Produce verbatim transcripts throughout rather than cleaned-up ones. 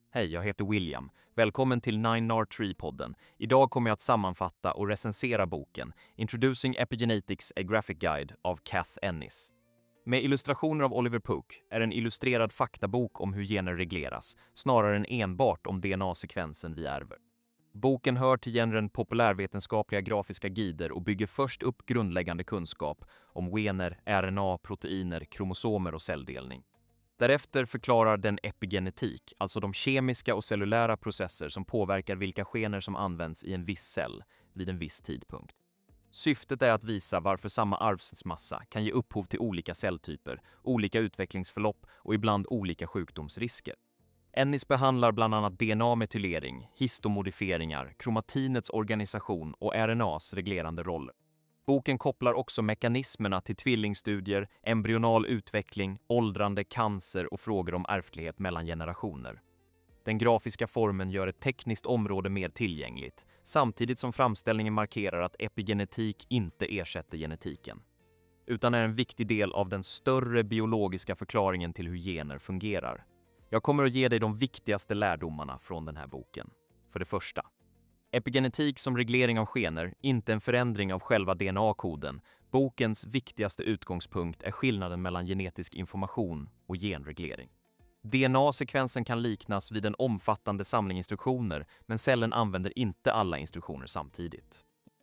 Hej, jag heter William. Välkommen till nine R Tree-podden. Idag kommer jag att sammanfatta och recensera boken Introducing Epigenetics, a Graphic Guide av Kath Ennis. Med illustrationer av Oliver Pook är en illustrerad faktabok om hur gener regleras, snarare än enbart om D N A-sekvensen vi ärver. Boken hör till genren populärvetenskapliga grafiska guider och bygger först upp grundläggande kunskap om gener, R N A, proteiner, kromosomer och celldelning. Därefter förklarar den epigenetik, alltså de kemiska och cellulära processer som påverkar vilka gener som används i en viss cell vid en viss tidpunkt. Syftet är att visa varför samma arvsmassa kan ge upphov till olika celltyper, olika utvecklingsförlopp och ibland olika sjukdomsrisker. Ennis behandlar bland annat D N A-metylering, histomodifieringar, kromatinets organisation och R N A:s reglerande roller. Boken kopplar också mekanismerna till tvillingstudier, embryonal utveckling, åldrande, cancer och frågor om ärftlighet mellan generationer. Den grafiska formen gör ett tekniskt område mer tillgängligt, samtidigt som framställningen markerar att epigenetik inte ersätter genetiken, utan är en viktig del av den större biologiska förklaringen till hur gener fungerar. Jag kommer att ge dig de viktigaste lärdomarna från den här boken. För det första. Epigenetik som reglering av gener, inte en förändring av själva D N A-koden. Bokens viktigaste utgångspunkt är skillnaden mellan genetisk information och genreglering. D N A-sekvensen kan liknas vid en omfattande samling instruktioner, men cellen använder inte alla instruktioner samtidigt.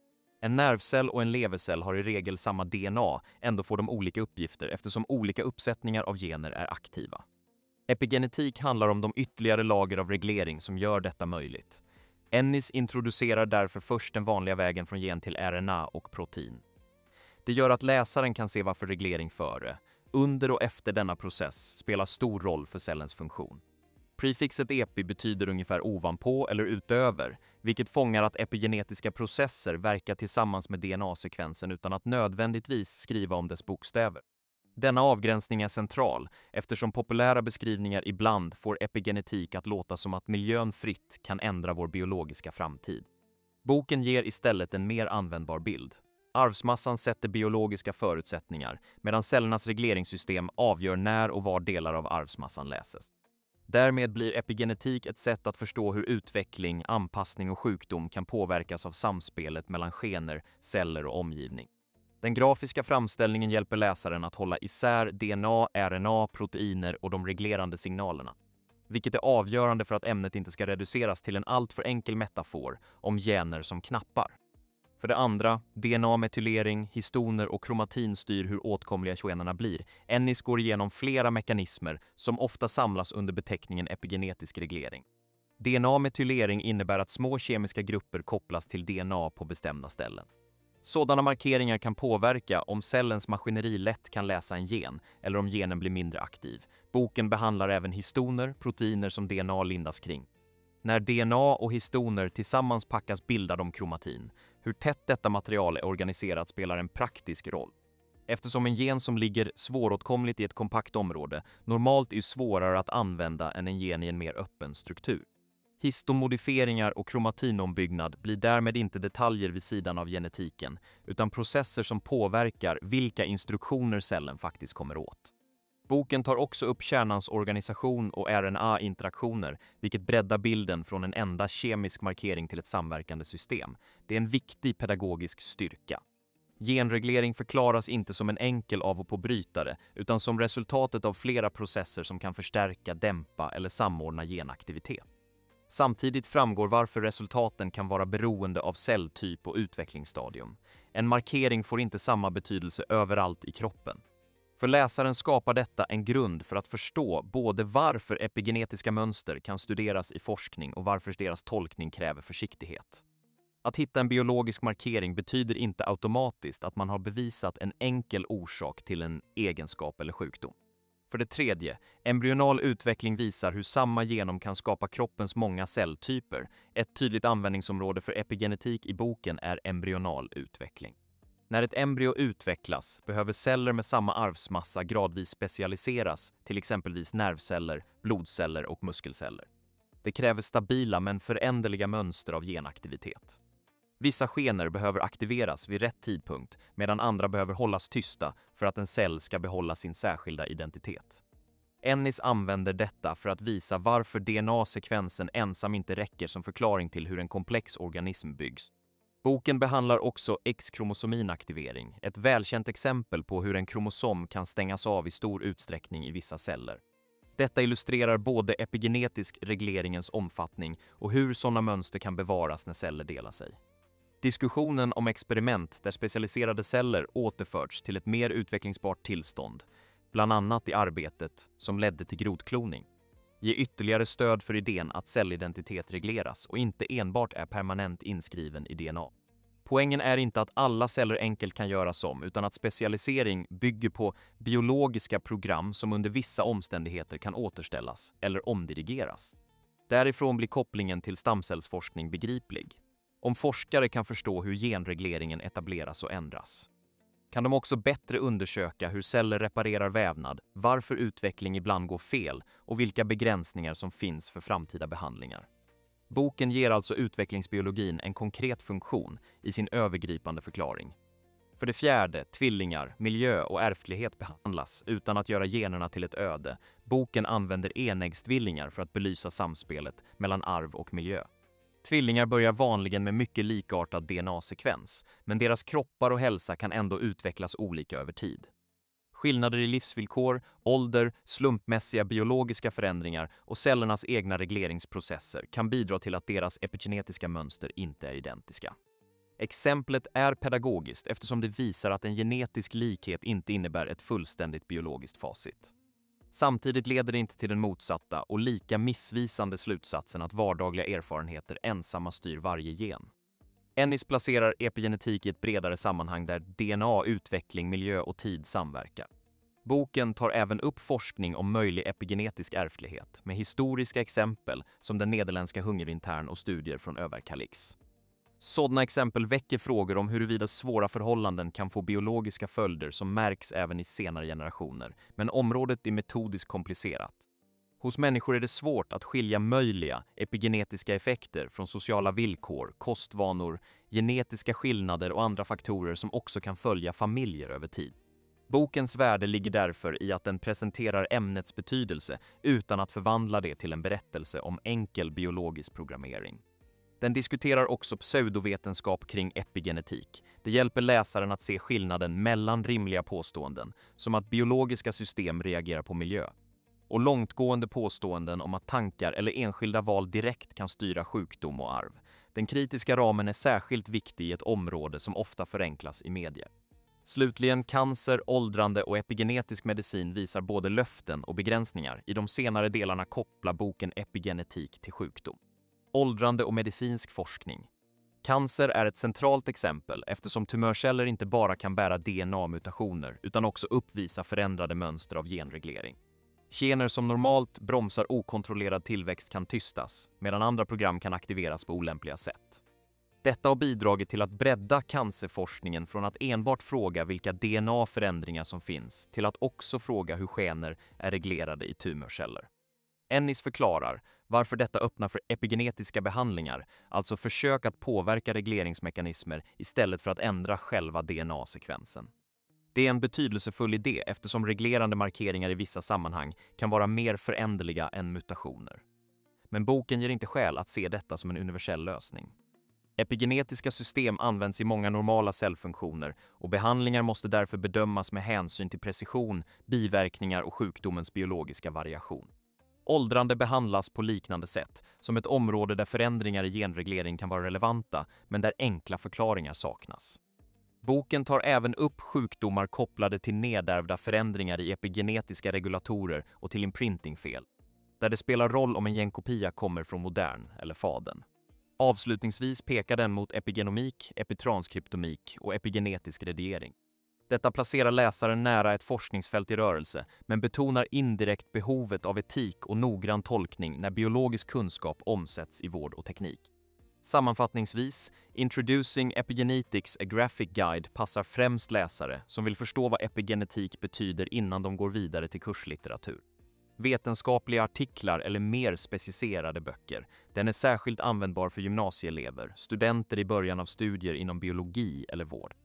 En nervcell och en levercell har i regel samma D N A, ändå får de olika uppgifter eftersom olika uppsättningar av gener är aktiva. Epigenetik handlar om de ytterligare lager av reglering som gör detta möjligt. Ennis introducerar därför först den vanliga vägen från gen till R N A och protein. Det gör att läsaren kan se varför reglering före, under och efter denna process spelar stor roll för cellens funktion. Prefixet epi betyder ungefär ovanpå eller utöver, vilket fångar att epigenetiska processer verkar tillsammans med D N A-sekvensen utan att nödvändigtvis skriva om dess bokstäver. Denna avgränsning är central eftersom populära beskrivningar ibland får epigenetik att låta som att miljön fritt kan ändra vår biologiska framtid. Boken ger istället en mer användbar bild. Arvsmassan sätter biologiska förutsättningar, medan cellernas regleringssystem avgör när och var delar av arvsmassan läses. Därmed blir epigenetik ett sätt att förstå hur utveckling, anpassning och sjukdom kan påverkas av samspelet mellan gener, celler och omgivning. Den grafiska framställningen hjälper läsaren att hålla isär D N A, R N A, proteiner och de reglerande signalerna, vilket är avgörande för att ämnet inte ska reduceras till en alltför enkel metafor om gener som knappar. För det andra, D N A-metylering, histoner och kromatin styr hur åtkomliga generna blir. Ennis går igenom flera mekanismer som ofta samlas under beteckningen epigenetisk reglering. D N A-metylering innebär att små kemiska grupper kopplas till D N A på bestämda ställen. Sådana markeringar kan påverka om cellens maskineri lätt kan läsa en gen eller om genen blir mindre aktiv. Boken behandlar även histoner, proteiner som D N A lindas kring. När D N A och histoner tillsammans packas bildar de kromatin. Hur tätt detta material är organiserat spelar en praktisk roll. Eftersom en gen som ligger svåråtkomligt i ett kompakt område normalt är svårare att använda än en gen i en mer öppen struktur. Histomodifieringar och kromatinombyggnad blir därmed inte detaljer vid sidan av genetiken, utan processer som påverkar vilka instruktioner cellen faktiskt kommer åt. Boken tar också upp kärnans organisation och R N A-interaktioner, vilket breddar bilden från en enda kemisk markering till ett samverkande system. Det är en viktig pedagogisk styrka. Genreglering förklaras inte som en enkel av- och påbrytare, utan som resultatet av flera processer som kan förstärka, dämpa eller samordna genaktivitet. Samtidigt framgår varför resultaten kan vara beroende av celltyp och utvecklingsstadium. En markering får inte samma betydelse överallt i kroppen. För läsaren skapar detta en grund för att förstå både varför epigenetiska mönster kan studeras i forskning och varför deras tolkning kräver försiktighet. Att hitta en biologisk markering betyder inte automatiskt att man har bevisat en enkel orsak till en egenskap eller sjukdom. För det tredje, embryonal utveckling visar hur samma genom kan skapa kroppens många celltyper. Ett tydligt användningsområde för epigenetik i boken är embryonal utveckling. När ett embryo utvecklas behöver celler med samma arvsmassa gradvis specialiseras, till exempelvis nervceller, blodceller och muskelceller. Det kräver stabila men föränderliga mönster av genaktivitet. Vissa gener behöver aktiveras vid rätt tidpunkt, medan andra behöver hållas tysta för att en cell ska behålla sin särskilda identitet. Ennis använder detta för att visa varför D N A-sekvensen ensam inte räcker som förklaring till hur en komplex organism byggs. Boken behandlar också X-kromosominaktivering, ett välkänt exempel på hur en kromosom kan stängas av i stor utsträckning i vissa celler. Detta illustrerar både epigenetisk regleringens omfattning och hur sådana mönster kan bevaras när celler delar sig. Diskussionen om experiment där specialiserade celler återförts till ett mer utvecklingsbart tillstånd, bland annat i arbetet som ledde till grotkloning, ger ytterligare stöd för idén att cellidentitet regleras och inte enbart är permanent inskriven i D N A. Poängen är inte att alla celler enkelt kan göras om, utan att specialisering bygger på biologiska program som under vissa omständigheter kan återställas eller omdirigeras. Därifrån blir kopplingen till stamcellsforskning begriplig. Om forskare kan förstå hur genregleringen etableras och ändras, kan de också bättre undersöka hur celler reparerar vävnad, varför utveckling ibland går fel och vilka begränsningar som finns för framtida behandlingar. Boken ger alltså utvecklingsbiologin en konkret funktion i sin övergripande förklaring. För det fjärde, tvillingar, miljö och ärftlighet behandlas utan att göra generna till ett öde. Boken använder enäggstvillingar för att belysa samspelet mellan arv och miljö. Tvillingar börjar vanligen med mycket likartad D N A-sekvens, men deras kroppar och hälsa kan ändå utvecklas olika över tid. Skillnader i livsvillkor, ålder, slumpmässiga biologiska förändringar och cellernas egna regleringsprocesser kan bidra till att deras epigenetiska mönster inte är identiska. Exemplet är pedagogiskt eftersom det visar att en genetisk likhet inte innebär ett fullständigt biologiskt facit. Samtidigt leder det inte till den motsatta och lika missvisande slutsatsen att vardagliga erfarenheter ensamma styr varje gen. Ennis placerar epigenetik i ett bredare sammanhang där D N A, utveckling, miljö och tid samverkar. Boken tar även upp forskning om möjlig epigenetisk ärftlighet med historiska exempel som den nederländska hungerintern och studier från Överkalix. Sådana exempel väcker frågor om huruvida svåra förhållanden kan få biologiska följder som märks även i senare generationer, men området är metodiskt komplicerat. Hos människor är det svårt att skilja möjliga epigenetiska effekter från sociala villkor, kostvanor, genetiska skillnader och andra faktorer som också kan följa familjer över tid. Bokens värde ligger därför i att den presenterar ämnets betydelse utan att förvandla det till en berättelse om enkel biologisk programmering. Den diskuterar också pseudovetenskap kring epigenetik. Det hjälper läsaren att se skillnaden mellan rimliga påståenden, som att biologiska system reagerar på miljö, och långtgående påståenden om att tankar eller enskilda val direkt kan styra sjukdom och arv. Den kritiska ramen är särskilt viktig i ett område som ofta förenklas i medier. Slutligen, cancer, åldrande och epigenetisk medicin visar både löften och begränsningar. I de senare delarna kopplar boken epigenetik till sjukdom. Åldrande och medicinsk forskning. Cancer är ett centralt exempel eftersom tumörceller inte bara kan bära D N A-mutationer utan också uppvisa förändrade mönster av genreglering. Gener som normalt bromsar okontrollerad tillväxt kan tystas, medan andra program kan aktiveras på olämpliga sätt. Detta har bidragit till att bredda cancerforskningen från att enbart fråga vilka D N A-förändringar som finns till att också fråga hur gener är reglerade i tumörceller. Ennis förklarar varför detta öppnar för epigenetiska behandlingar, alltså försök att påverka regleringsmekanismer istället för att ändra själva D N A-sekvensen. Det är en betydelsefull idé eftersom reglerande markeringar i vissa sammanhang kan vara mer föränderliga än mutationer. Men boken ger inte skäl att se detta som en universell lösning. Epigenetiska system används i många normala cellfunktioner och behandlingar måste därför bedömas med hänsyn till precision, biverkningar och sjukdomens biologiska variation. Åldrande behandlas på liknande sätt, som ett område där förändringar i genreglering kan vara relevanta men där enkla förklaringar saknas. Boken tar även upp sjukdomar kopplade till nedärvda förändringar i epigenetiska regulatorer och till imprintingfel, där det spelar roll om en genkopia kommer från modern eller fadern. Avslutningsvis pekar den mot epigenomik, epitranskriptomik och epigenetisk redigering. Detta placerar läsaren nära ett forskningsfält i rörelse, men betonar indirekt behovet av etik och noggrann tolkning när biologisk kunskap omsätts i vård och teknik. Sammanfattningsvis, Introducing Epigenetics, a Graphic Guide passar främst läsare som vill förstå vad epigenetik betyder innan de går vidare till kurslitteratur. Vetenskapliga artiklar eller mer specificerade böcker. Den är särskilt användbar för gymnasieelever, studenter i början av studier inom biologi eller vård.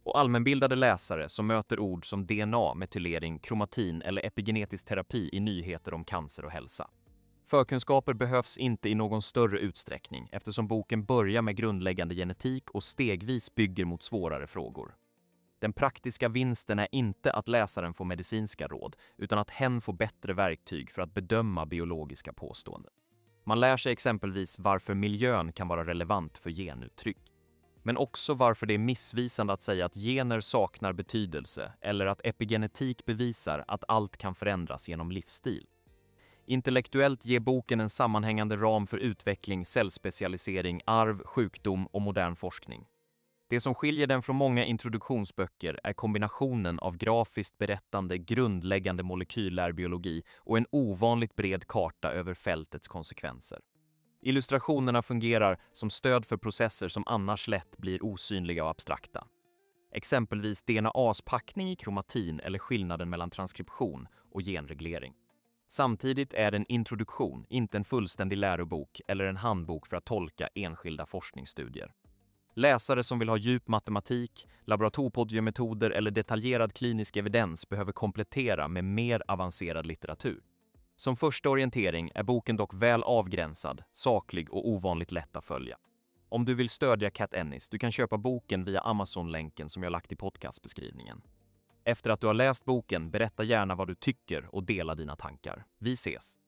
Och allmänbildade läsare som möter ord som D N A, metylering, kromatin eller epigenetisk terapi i nyheter om cancer och hälsa. Förkunskaper behövs inte i någon större utsträckning eftersom boken börjar med grundläggande genetik och stegvis bygger mot svårare frågor. Den praktiska vinsten är inte att läsaren får medicinska råd, utan att hen får bättre verktyg för att bedöma biologiska påståenden. Man lär sig exempelvis varför miljön kan vara relevant för genuttryck. Men också varför det är missvisande att säga att gener saknar betydelse eller att epigenetik bevisar att allt kan förändras genom livsstil. Intellektuellt ger boken en sammanhängande ram för utveckling, cellspecialisering, arv, sjukdom och modern forskning. Det som skiljer den från många introduktionsböcker är kombinationen av grafiskt berättande, grundläggande molekylär biologi och en ovanligt bred karta över fältets konsekvenser. Illustrationerna fungerar som stöd för processer som annars lätt blir osynliga och abstrakta. Exempelvis D N A:s packning i kromatin eller skillnaden mellan transkription och genreglering. Samtidigt är det en introduktion, inte en fullständig lärobok eller en handbok för att tolka enskilda forskningsstudier. Läsare som vill ha djup matematik, laboratorpodiummetoder eller detaljerad klinisk evidens behöver komplettera med mer avancerad litteratur. Som första orientering är boken dock väl avgränsad, saklig och ovanligt lätt att följa. Om du vill stödja Cat Ennis, du kan köpa boken via Amazon-länken som jag lagt i podcastbeskrivningen. Efter att du har läst boken, berätta gärna vad du tycker och dela dina tankar. Vi ses!